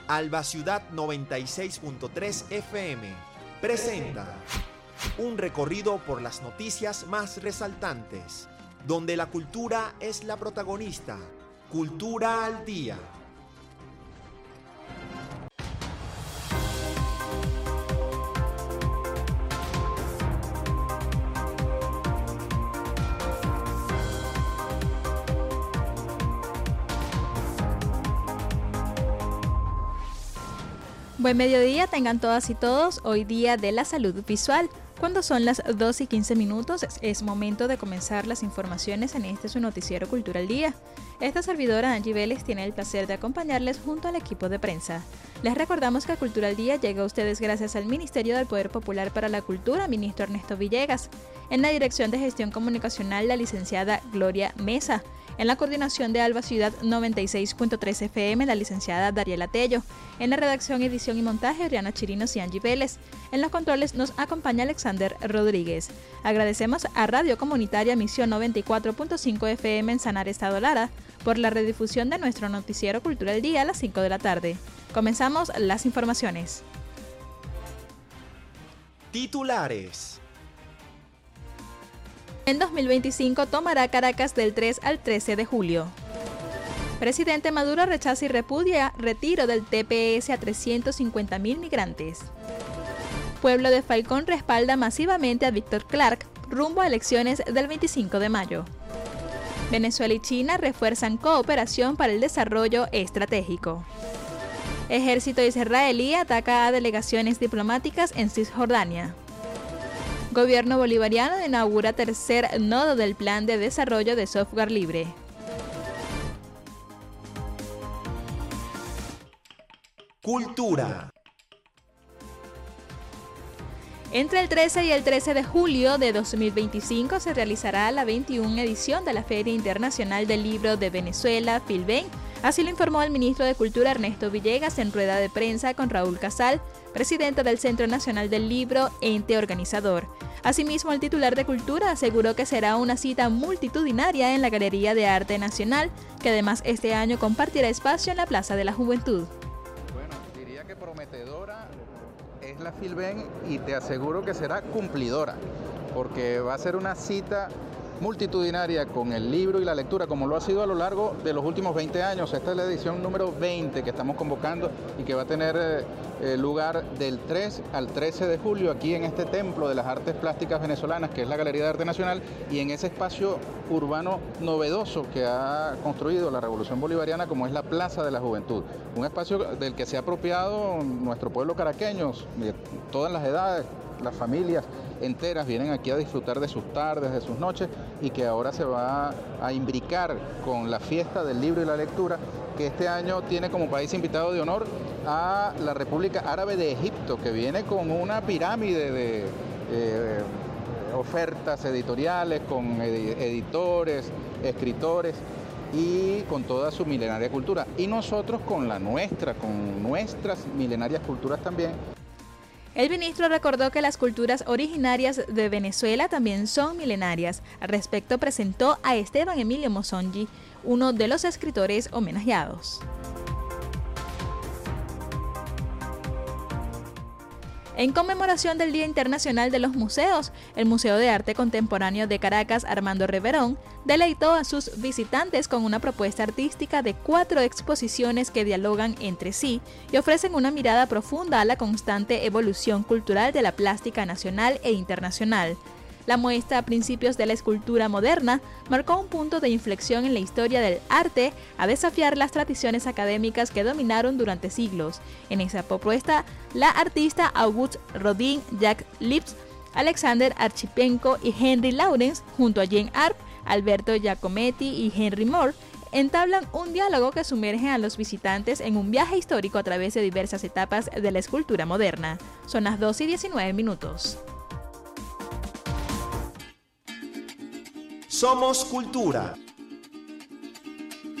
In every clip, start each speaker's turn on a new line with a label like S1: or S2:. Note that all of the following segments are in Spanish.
S1: Alba Ciudad 96.3 FM presenta un recorrido por las noticias más resaltantes, donde la cultura es la protagonista. Cultura al Día.
S2: Buen mediodía tengan todas y todos, hoy día de la salud visual. Cuando son las 2:15, es momento de comenzar las informaciones en este su noticiero Cultura al Día. Esta servidora Angie Vélez tiene el placer de acompañarles junto al equipo de prensa. Les recordamos que Cultura al Día llega a ustedes gracias al Ministerio del Poder Popular para la Cultura, ministro Ernesto Villegas. En la Dirección de Gestión Comunicacional, la licenciada Gloria Mesa. En la coordinación de Alba Ciudad 96.3 FM, la licenciada Dariela Tello. En la redacción, edición y montaje, Oriana Chirinos y Angie Vélez. En los controles nos acompaña Alexander Rodríguez. Agradecemos a Radio Comunitaria Misión 94.5 FM en Sanar, Estado Lara, por la redifusión de nuestro noticiero Cultura del Día a las 5 de la tarde. Comenzamos las informaciones.
S1: Titulares.
S2: En 2025 tomará Caracas del 3 al 13 de julio. Presidente Maduro rechaza y repudia retiro del TPS a 350.000 migrantes. Pueblo de Falcón respalda masivamente a Víctor Clark rumbo a elecciones del 25 de mayo. Venezuela y China refuerzan cooperación para el desarrollo estratégico. Ejército israelí ataca a delegaciones diplomáticas en Cisjordania. Gobierno bolivariano inaugura tercer nodo del Plan de Desarrollo de Software Libre.
S1: Cultura.
S2: Entre el 13 y el 13 de julio de 2025 se realizará la 21 edición de la Feria Internacional del Libro de Venezuela, FILBEN. Así lo informó el ministro de Cultura Ernesto Villegas en rueda de prensa con Raúl Casal, presidente del Centro Nacional del Libro, ente organizador. Asimismo, el titular de Cultura aseguró que será una cita multitudinaria en la Galería de Arte Nacional, que además este año compartirá espacio en la Plaza de la Juventud.
S3: Bueno, diría que prometedora es la FILBEN y te aseguro que será cumplidora, porque va a ser una cita multitudinaria con el libro y la lectura, como lo ha sido a lo largo de los últimos 20 años. Esta es la edición número 20 que estamos convocando y que va a tener lugar del 3 al 13 de julio aquí en este Templo de las Artes Plásticas Venezolanas, que es la Galería de Arte Nacional, y en ese espacio urbano novedoso que ha construido la Revolución Bolivariana, como es la Plaza de la Juventud. Un espacio del que se ha apropiado nuestro pueblo caraqueño, de todas las edades, las familias enteras vienen aquí a disfrutar de sus tardes, de sus noches, y que ahora se va a imbricar con la fiesta del libro y la lectura, que este año tiene como país invitado de honor a la República Árabe de Egipto, que viene con una pirámide de ofertas editoriales, con editores, escritores y con toda su milenaria cultura. Y nosotros con la nuestra, con nuestras milenarias culturas también.
S2: El ministro recordó que las culturas originarias de Venezuela también son milenarias. Al respecto presentó a Esteban Emilio Mosonji, uno de los escritores homenajeados. En conmemoración del Día Internacional de los Museos, el Museo de Arte Contemporáneo de Caracas, Armando Reverón, deleitó a sus visitantes con una propuesta artística de 4 exposiciones que dialogan entre sí y ofrecen una mirada profunda a la constante evolución cultural de la plástica nacional e internacional. La muestra a principios de la escultura moderna marcó un punto de inflexión en la historia del arte a desafiar las tradiciones académicas que dominaron durante siglos. En esa propuesta, la artista Auguste Rodin, Jacques Lips, Alexander Archipenko y Henry Lawrence, junto a Jean Arp, Alberto Giacometti y Henry Moore, entablan un diálogo que sumerge a los visitantes en un viaje histórico a través de diversas etapas de la escultura moderna. Son las 2:19.
S1: Somos Cultura.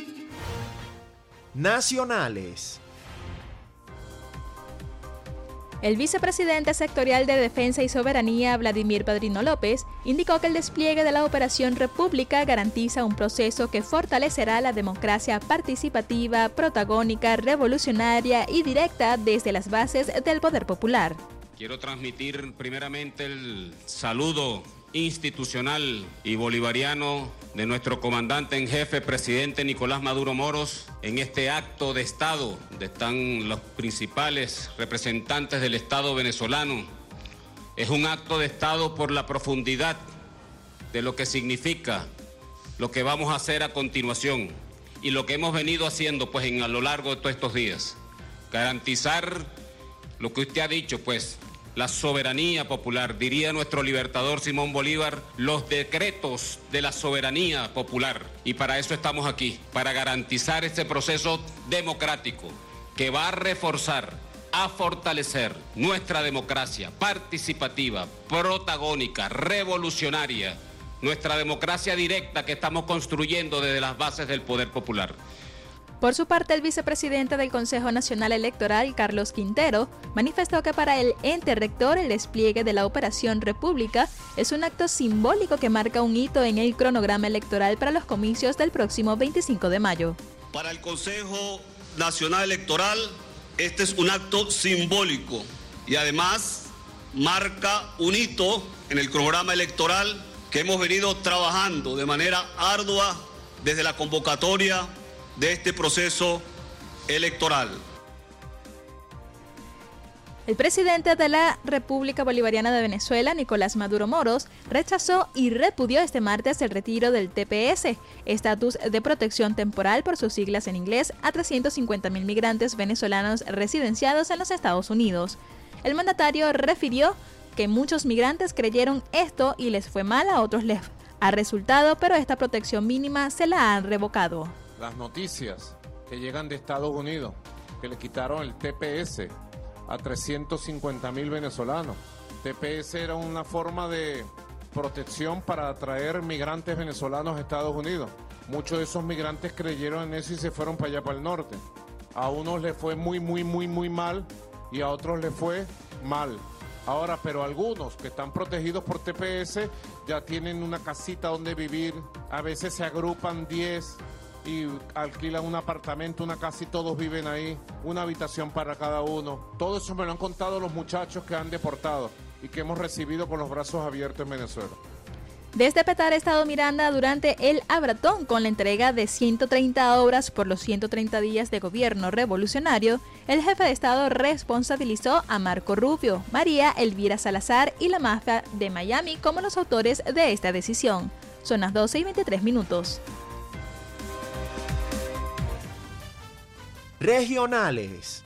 S1: Nacionales.
S2: El vicepresidente sectorial de Defensa y Soberanía, Vladimir Padrino López, indicó que el despliegue de la Operación República garantiza un proceso que fortalecerá la democracia participativa, protagónica, revolucionaria y directa desde las bases del poder popular.
S4: Quiero transmitir primeramente el saludo institucional y bolivariano de nuestro comandante en jefe, presidente Nicolás Maduro Moros, en este acto de Estado, donde están los principales representantes del Estado venezolano. Es un acto de Estado por la profundidad de lo que significa lo que vamos a hacer a continuación y lo que hemos venido haciendo pues a lo largo de todos estos días. Garantizar lo que usted ha dicho, pues, la soberanía popular, diría nuestro libertador Simón Bolívar, los decretos de la soberanía popular. Y para eso estamos aquí, para garantizar este proceso democrático que va a reforzar, a fortalecer nuestra democracia participativa, protagónica, revolucionaria, nuestra democracia directa que estamos construyendo desde las bases del poder popular.
S2: Por su parte, el vicepresidente del Consejo Nacional Electoral, Carlos Quintero, manifestó que para el ente rector el despliegue de la Operación República es un acto simbólico que marca un hito en el cronograma electoral para los comicios del próximo 25 de mayo.
S5: Para el Consejo Nacional Electoral, este es un acto simbólico y además marca un hito en el cronograma electoral que hemos venido trabajando de manera ardua desde la convocatoria de este proceso electoral.
S2: El presidente de la República Bolivariana de Venezuela, Nicolás Maduro Moros, rechazó y repudió este martes el retiro del TPS, estatus de protección temporal por sus siglas en inglés, a 350.000 migrantes venezolanos residenciados en los Estados Unidos. El mandatario refirió que muchos migrantes creyeron esto y les fue mal, a otros les ha resultado, pero esta protección mínima se la han revocado.
S6: Las noticias que llegan de Estados Unidos, que le quitaron el TPS a 350.000 venezolanos. TPS era una forma de protección para atraer migrantes venezolanos a Estados Unidos. Muchos de esos migrantes creyeron en eso y se fueron para allá, para el norte. A unos les fue muy mal y a otros les fue mal. Ahora, pero algunos que están protegidos por TPS ya tienen una casita donde vivir. A veces se agrupan 10 y alquilan un apartamento, una casa y todos viven ahí, una habitación para cada uno. Todo eso me lo han contado los muchachos que han deportado y que hemos recibido con los brazos abiertos en Venezuela.
S2: Desde Petare, Estado Miranda, durante el Abratón, con la entrega de 130 obras por los 130 días de gobierno revolucionario, el jefe de Estado responsabilizó a Marco Rubio, María Elvira Salazar y la mafia de Miami como los autores de esta decisión. Son las 12:23.
S1: Regionales.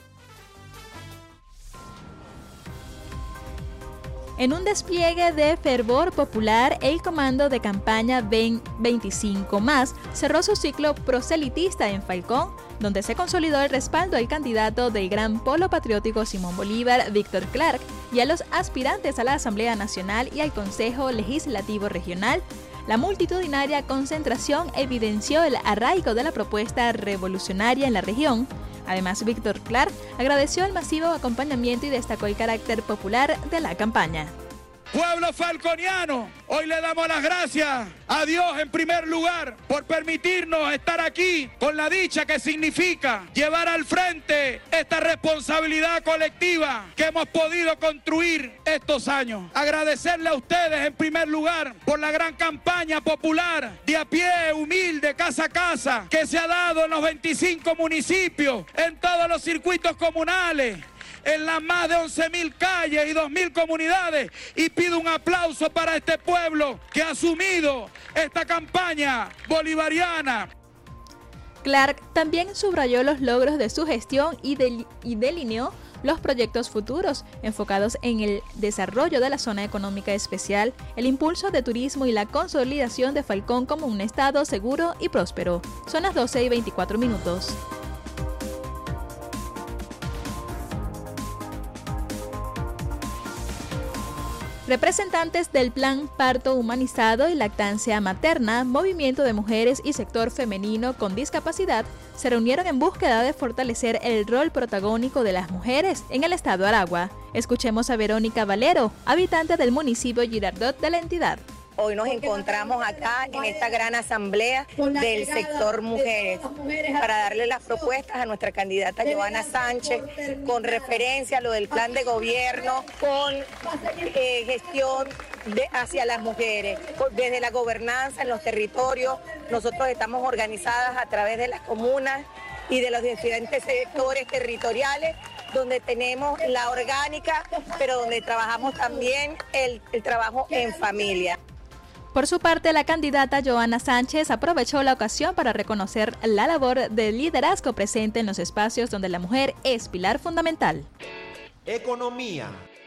S2: En un despliegue de fervor popular, el comando de campaña Ven 25 Más cerró su ciclo proselitista en Falcón, donde se consolidó el respaldo al candidato del Gran Polo Patriótico Simón Bolívar, Víctor Clark, y a los aspirantes a la Asamblea Nacional y al Consejo Legislativo Regional. La multitudinaria concentración evidenció el arraigo de la propuesta revolucionaria en la región. Además, Víctor Clark agradeció el masivo acompañamiento y destacó el carácter popular de la campaña.
S7: Pueblo falconiano, hoy le damos las gracias a Dios en primer lugar por permitirnos estar aquí con la dicha que significa llevar al frente esta responsabilidad colectiva que hemos podido construir estos años. Agradecerle a ustedes en primer lugar por la gran campaña popular de a pie, humilde, casa a casa, que se ha dado en los 25 municipios, en todos los circuitos comunales, en las más de 11.000 calles y 2.000 comunidades, y pido un aplauso para este pueblo que ha asumido esta campaña bolivariana.
S2: Clark también subrayó los logros de su gestión y delineó los proyectos futuros enfocados en el desarrollo de la zona económica especial, el impulso de turismo y la consolidación de Falcón como un estado seguro y próspero. Son las 12:24. Representantes del Plan Parto Humanizado y Lactancia Materna, Movimiento de Mujeres y Sector Femenino con Discapacidad se reunieron en búsqueda de fortalecer el rol protagónico de las mujeres en el estado Aragua. Escuchemos a Verónica Valero, habitante del municipio Girardot de la entidad.
S8: Hoy nos encontramos acá en esta gran asamblea del sector mujeres para darle las propuestas a nuestra candidata Johanna Sánchez con referencia a lo del plan de gobierno, con gestión hacia las mujeres. Desde la gobernanza en los territorios, nosotros estamos organizadas a través de las comunas y de los diferentes sectores territoriales, donde tenemos la orgánica, pero donde trabajamos también el trabajo en familia.
S2: Por su parte, la candidata Johanna Sánchez aprovechó la ocasión para reconocer la labor de liderazgo presente en los espacios donde la mujer es pilar fundamental.
S1: Economía.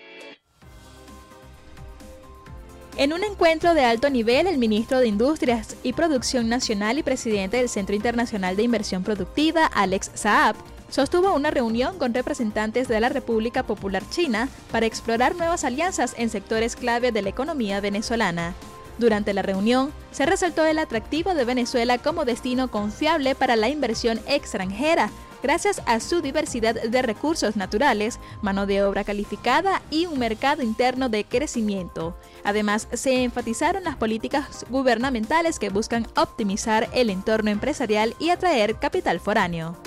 S2: En un encuentro de alto nivel, el ministro de Industrias y Producción Nacional y presidente del Centro Internacional de Inversión Productiva, Alex Saab, sostuvo una reunión con representantes de la República Popular China para explorar nuevas alianzas en sectores clave de la economía venezolana. Durante la reunión, se resaltó el atractivo de Venezuela como destino confiable para la inversión extranjera, gracias a su diversidad de recursos naturales, mano de obra calificada y un mercado interno de crecimiento. Además, se enfatizaron las políticas gubernamentales que buscan optimizar el entorno empresarial y atraer capital foráneo.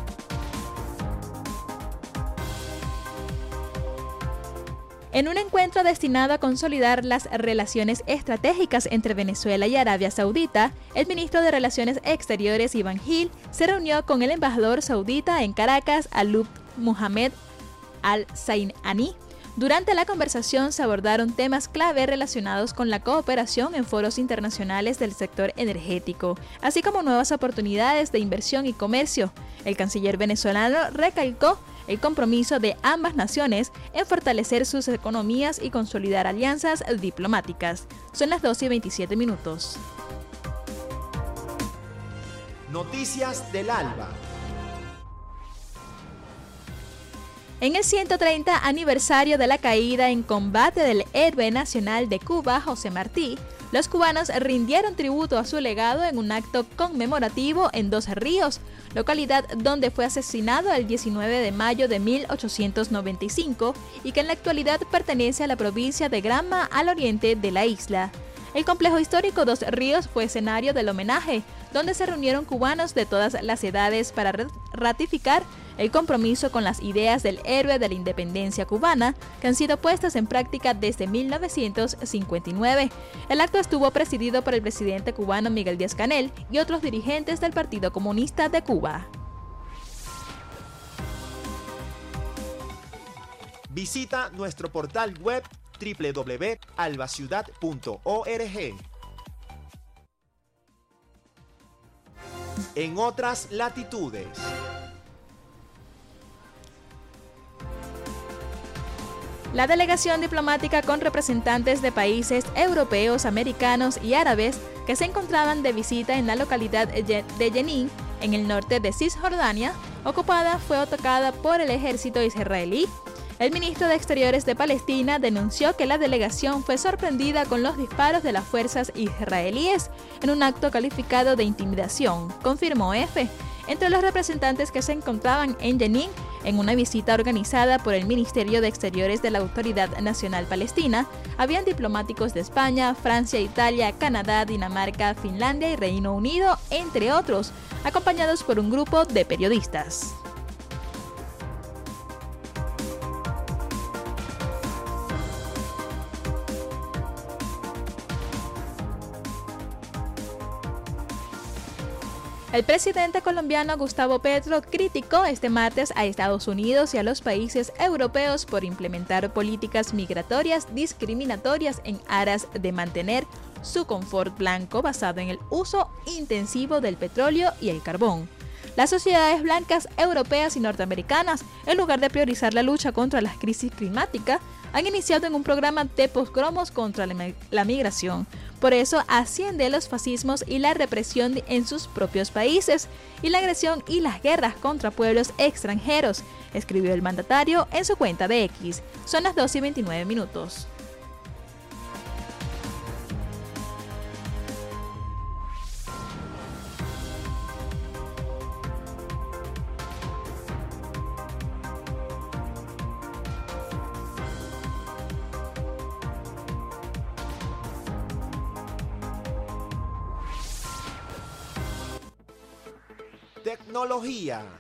S2: En un encuentro destinado a consolidar las relaciones estratégicas entre Venezuela y Arabia Saudita, el ministro de Relaciones Exteriores, Iván Gil, se reunió con el embajador saudita en Caracas, Alub Mohamed Al-Zainani. Durante la conversación se abordaron temas clave relacionados con la cooperación en foros internacionales del sector energético, así como nuevas oportunidades de inversión y comercio. El canciller venezolano recalcó el compromiso de ambas naciones en fortalecer sus economías y consolidar alianzas diplomáticas. Son las 12:27 minutos.
S1: Noticias del Alba.
S2: En el 130 aniversario de la caída en combate del héroe nacional de Cuba, José Martí, los cubanos rindieron tributo a su legado en un acto conmemorativo en Dos Ríos, localidad donde fue asesinado el 19 de mayo de 1895 y que en la actualidad pertenece a la provincia de Granma, al oriente de la isla. El complejo histórico Dos Ríos fue escenario del homenaje, donde se reunieron cubanos de todas las edades para ratificar el compromiso con las ideas del héroe de la independencia cubana, que han sido puestas en práctica desde 1959. El acto estuvo presidido por el presidente cubano Miguel Díaz-Canel y otros dirigentes del Partido Comunista de Cuba.
S1: Visita nuestro portal web www.albaciudad.org. En otras latitudes.
S2: La delegación diplomática con representantes de países europeos, americanos y árabes que se encontraban de visita en la localidad de Jenin, en el norte de Cisjordania, ocupada, fue atacada por el ejército israelí. El ministro de Exteriores de Palestina denunció que la delegación fue sorprendida con los disparos de las fuerzas israelíes en un acto calificado de intimidación, confirmó EFE. Entre los representantes que se encontraban en Jenin, en una visita organizada por el Ministerio de Exteriores de la Autoridad Nacional Palestina, habían diplomáticos de España, Francia, Italia, Canadá, Dinamarca, Finlandia y Reino Unido, entre otros, acompañados por un grupo de periodistas. El presidente colombiano Gustavo Petro criticó este martes a Estados Unidos y a los países europeos por implementar políticas migratorias discriminatorias en aras de mantener su confort blanco basado en el uso intensivo del petróleo y el carbón. Las sociedades blancas europeas y norteamericanas, en lugar de priorizar la lucha contra la crisis climática, han iniciado en un programa de pogromos contra la migración. Por eso asciende los fascismos y la represión en sus propios países y la agresión y las guerras contra pueblos extranjeros, escribió el mandatario en su cuenta de X. Son las 12:29 minutos.
S1: tecnología.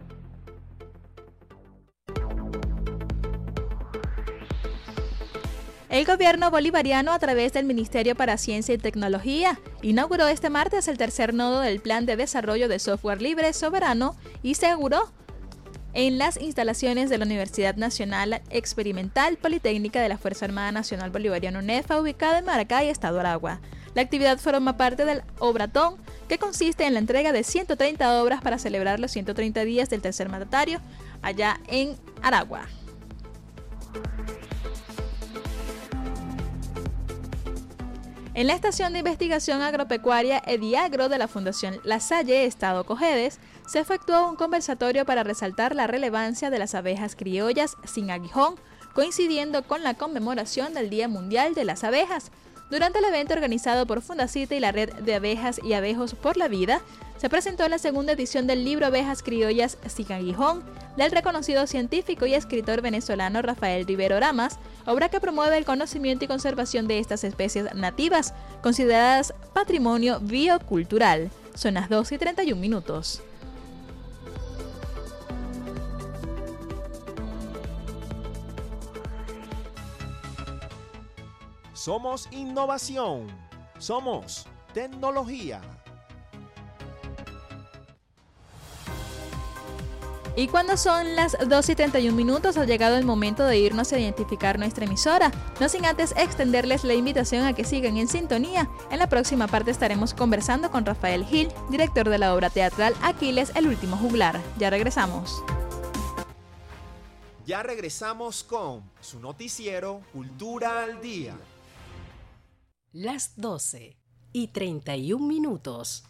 S2: El gobierno bolivariano, a través del Ministerio para Ciencia y Tecnología, inauguró este martes el tercer nodo del Plan de Desarrollo de Software Libre, Soberano y Seguro en las instalaciones de la Universidad Nacional Experimental Politécnica de la Fuerza Armada Nacional Bolivariana UNEFA, ubicada en Maracay, Estado Aragua. La actividad forma parte del Obratón, que consiste en la entrega de 130 obras para celebrar los 130 días del tercer mandatario allá en Aragua. En la Estación de Investigación Agropecuaria Ediagro de la Fundación La Salle, Estado Cojedes, se efectuó un conversatorio para resaltar la relevancia de las abejas criollas sin aguijón, coincidiendo con la conmemoración del Día Mundial de las Abejas. Durante el evento organizado por Fundacita y la Red de Abejas y Abejos por la Vida, se presentó la segunda edición del libro Abejas Criollas sin Aguijón, del reconocido científico y escritor venezolano Rafael Rivero Ramas, obra que promueve el conocimiento y conservación de estas especies nativas, consideradas patrimonio biocultural. Son las 2:31.
S1: Somos innovación. Somos tecnología.
S2: Y cuando son las 2:31, ha llegado el momento de irnos a identificar nuestra emisora, no sin antes extenderles la invitación a que sigan en sintonía. En la próxima parte estaremos conversando con Rafael Gil, director de la obra teatral Aquiles, el último juglar. Ya regresamos.
S1: Ya regresamos con su noticiero Cultura al Día.
S9: Las 12:31.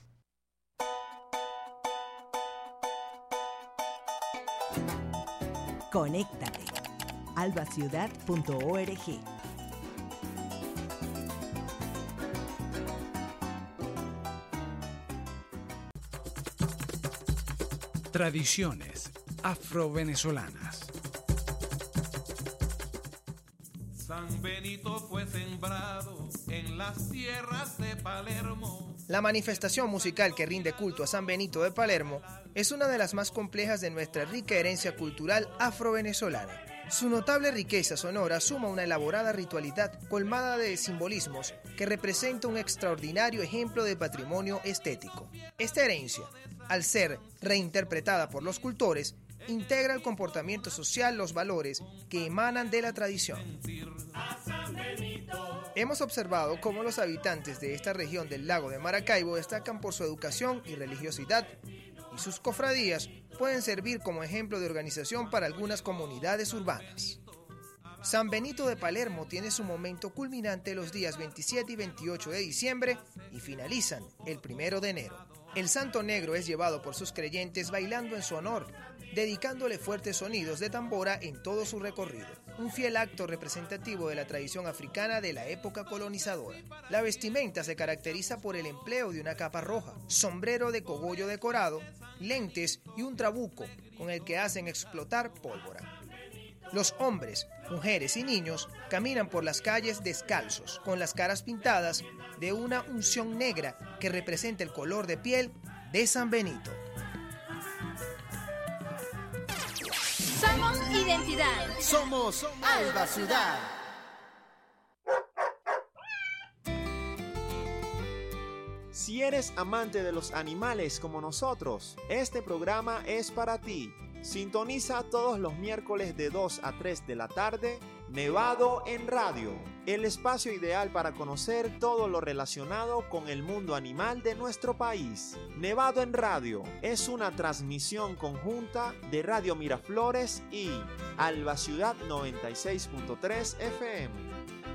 S10: Conéctate. albaciudad.org.
S11: Tradiciones afrovenezolanas.
S12: San Benito fue sembrado en las tierras de Palermo.
S13: La manifestación musical que rinde culto a San Benito de Palermo es una de las más complejas de nuestra rica herencia cultural afrovenezolana. Su notable riqueza sonora suma una elaborada ritualidad colmada de simbolismos que representa un extraordinario ejemplo de patrimonio estético. Esta herencia, al ser reinterpretada por los cultores, integra el comportamiento social, los valores que emanan de la tradición. Hemos observado cómo los habitantes de esta región del lago de Maracaibo destacan por su educación y religiosidad, y sus cofradías pueden servir como ejemplo de organización para algunas comunidades urbanas. San Benito de Palermo tiene su momento culminante los días 27 y 28 de diciembre y finalizan el 1 de enero. El Santo Negro es llevado por sus creyentes bailando en su honor, dedicándole fuertes sonidos de tambora en todo su recorrido. Un fiel acto representativo de la tradición africana de la época colonizadora. La vestimenta se caracteriza por el empleo de una capa roja, sombrero de cogollo decorado, lentes y un trabuco con el que hacen explotar pólvora. Los hombres, mujeres y niños caminan por las calles descalzos, con las caras pintadas de una unción negra que representa el color de piel de San Benito.
S14: Somos identidad.
S15: Somos Alba Ciudad.
S1: Si eres amante de los animales como nosotros, este programa es para ti. Sintoniza todos los miércoles de 2 a 3 de la tarde, Nevado en Radio, el espacio ideal para conocer todo lo relacionado con el mundo animal de nuestro país. Nevado en Radio es una transmisión conjunta de Radio Miraflores y Alba Ciudad 96.3 FM.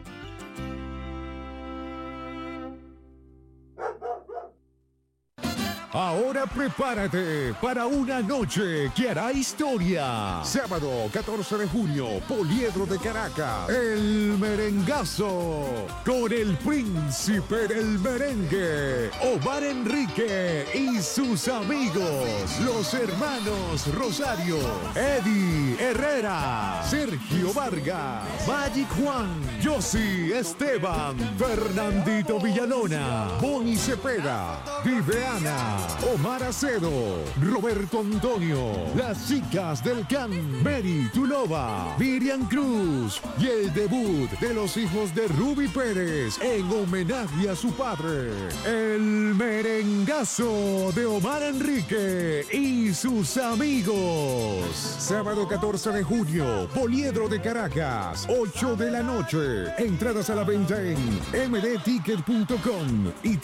S16: Ahora prepárate para una noche que hará historia. Sábado 14 de junio, Poliedro de Caracas, El Merengazo, con el príncipe del merengue, Omar Enrique y sus amigos, los hermanos Rosario, Eddie Herrera, Sergio Vargas, Magic Juan, Yossi Esteban, Fernandito Villalona, Boni Cepeda, Viveana, Omar Acedo, Roberto Antonio, las chicas del CAN, Mary Tulova, Miriam Cruz y el debut de los hijos de Ruby Pérez en homenaje a su padre, el merengazo de Omar Enrique y sus amigos. Sábado 14 de junio, Poliedro de Caracas, 8 de la noche. Entradas a la venta en mdticket.com y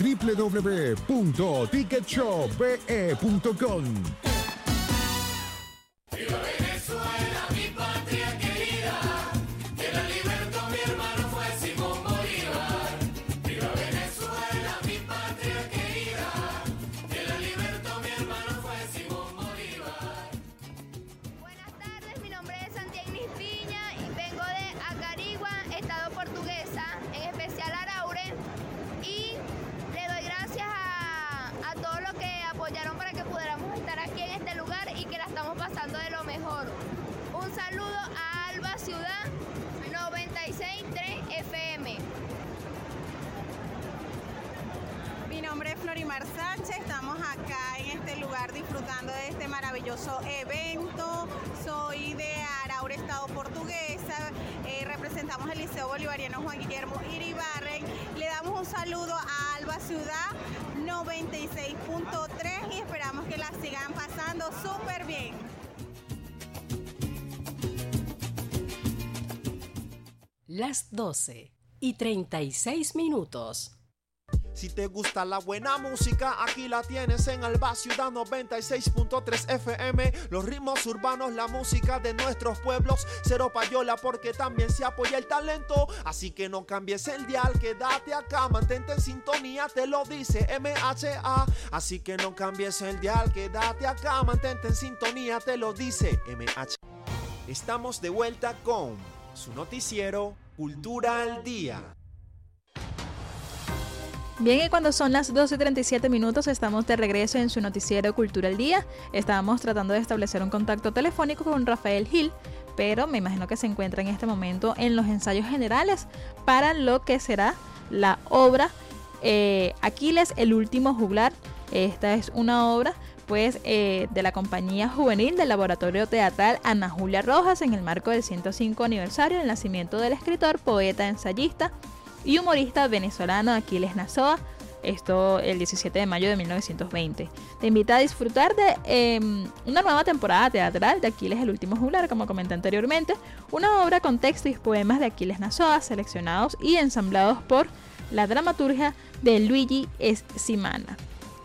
S16: www.ticketshopbe.com.
S10: ¡Viva Venezuela, mi patria querida! Que la libertó mi hermano fue Simón Bolívar. ¡Viva Venezuela, mi patria querida! Que la libertó mi hermano fue Simón Bolívar.
S14: Buenas tardes, mi nombre es Santiago Piña y vengo de Acarigua, Estado Portuguesa, en especial Araure, y le doy gracias a todos los que apoyaron para que pudiéramos estar aquí en este lugar y que la estamos pasando de lo mejor. Un saludo a Alba Ciudad 96.3 FM.
S17: Mi nombre es Florimar Sánchez, estamos acá en este lugar disfrutando de este maravilloso evento. Soy de Araure, Estado Portuguesa, representamos el Liceo Bolivariano Juan Guillermo Iribarren. Le damos un saludo a Alba Ciudad 96.3 y esperamos que la sigan pasando súper bien.
S9: Las 12:36.
S1: Si te gusta la buena música, aquí la tienes en Alba Ciudad 96.3 FM. Los ritmos urbanos, la música de nuestros pueblos. Cero payola porque también se apoya el talento. Así que no cambies el dial, quédate acá, mantente en sintonía, te lo dice MHA. Así que no cambies el dial, quédate acá, mantente en sintonía, te lo dice MHA. Estamos de vuelta con su noticiero Cultura al Día.
S2: Bien, y cuando son las 12:37 estamos de regreso en su noticiero Cultura al Día. Estábamos tratando de establecer un contacto telefónico con Rafael Gil, pero me imagino que se encuentra en este momento en los ensayos generales para lo que será la obra Aquiles, el último juglar. Esta es una obra de la compañía juvenil del Laboratorio Teatral Ana Julia Rojas en el marco del 105 aniversario del nacimiento del escritor, poeta, ensayista y humorista venezolano Aquiles Nazoa, esto el 17 de mayo de 1920. Te invita a disfrutar de una nueva temporada teatral de Aquiles, el último juglar, como comenté anteriormente, una obra con texto y poemas de Aquiles Nazoa, seleccionados y ensamblados por la dramaturgia de Luigi Esimana.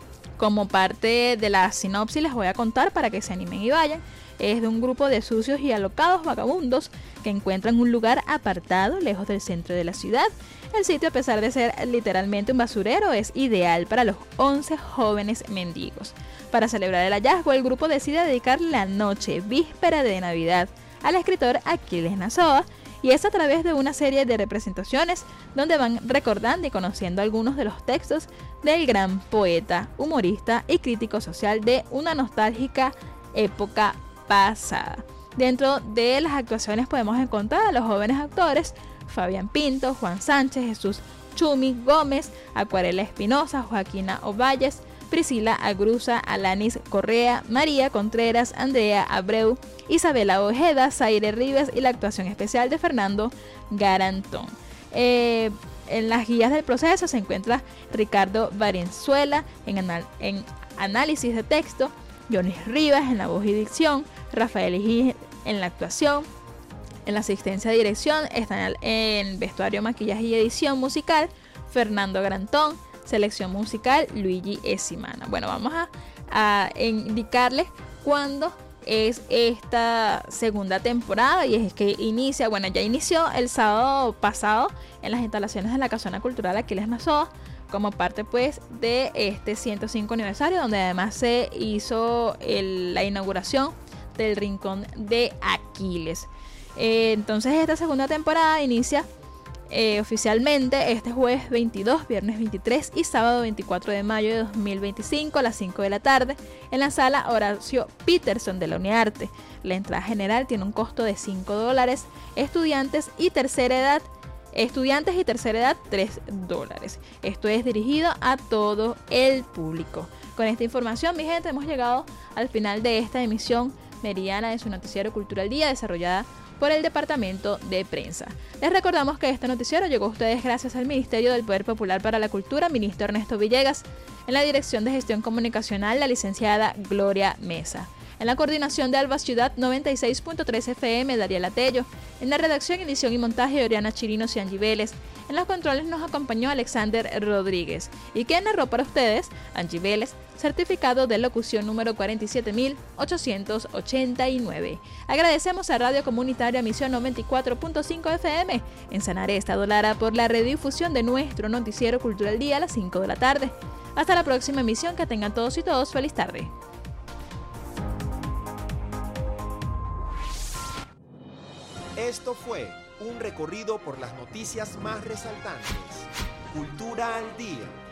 S2: Como parte de la sinopsis les voy a contar para que se animen y vayan. Es de un grupo de sucios y alocados vagabundos que encuentran un lugar apartado lejos del centro de la ciudad. El sitio, a pesar de ser literalmente un basurero, es ideal para los 11 jóvenes mendigos. Para celebrar el hallazgo, el grupo decide dedicar la noche, víspera de Navidad, al escritor Aquiles Nazoa, y es a través de una serie de representaciones donde van recordando y conociendo algunos de los textos del gran poeta, humorista y crítico social de una nostálgica época pasada. Dentro de las actuaciones podemos encontrar a los jóvenes actores Fabián Pinto, Juan Sánchez, Jesús Chumi Gómez, Acuarela Espinosa, Joaquina Ovalles, Priscila Agruza, Alanis Correa, María Contreras, Andrea Abreu, Isabela Ojeda, Zaire Rivas y la actuación especial de Fernando Garantón. En las guías del proceso se encuentra Ricardo Valenzuela en análisis de texto, Johnny Rivas en la voz y dicción, Rafael Gil en la actuación. En la asistencia de dirección están en vestuario, maquillaje y edición musical Fernando Garantón, selección musical Luigi Esimana. Bueno, vamos a indicarles cuándo es esta segunda temporada, y es que ya inició el sábado pasado en las instalaciones de la Casona Cultural Aquiles Nazoa, como parte de este 105 aniversario, donde además se hizo la inauguración del Rincón de Aquiles. Entonces esta segunda temporada inicia oficialmente este jueves 22, viernes 23 y sábado 24 de mayo de 2025 a las 5 de la tarde en la sala Horacio Peterson de la UniArte. La entrada general tiene un costo de $5, estudiantes y tercera edad Estudiantes y tercera edad, $3. Esto es dirigido a todo el público. Con esta información, mi gente, hemos llegado al final de esta emisión meridiana de su noticiero Cultura al Día, desarrollada por el Departamento de Prensa. Les recordamos que este noticiero llegó a ustedes gracias al Ministerio del Poder Popular para la Cultura, ministro Ernesto Villegas, en la Dirección de Gestión Comunicacional, la licenciada Gloria Mesa. En la coordinación de Alba Ciudad 96.3 FM, Dariela Tello. En la redacción, edición y montaje, Oriana Chirinos y Angie Vélez. En los controles nos acompañó Alexander Rodríguez. Y quien narró para ustedes, Angie Vélez, certificado de locución número 47.889. Agradecemos a Radio Comunitaria Misión 94.5 FM en Sanaré, Estado Lara, por la redifusión de nuestro noticiero Cultura al Día a las 5 de la tarde. Hasta la próxima emisión, que tengan todos y todos feliz tarde.
S1: Esto fue un recorrido por las noticias más resaltantes. Cultura al Día.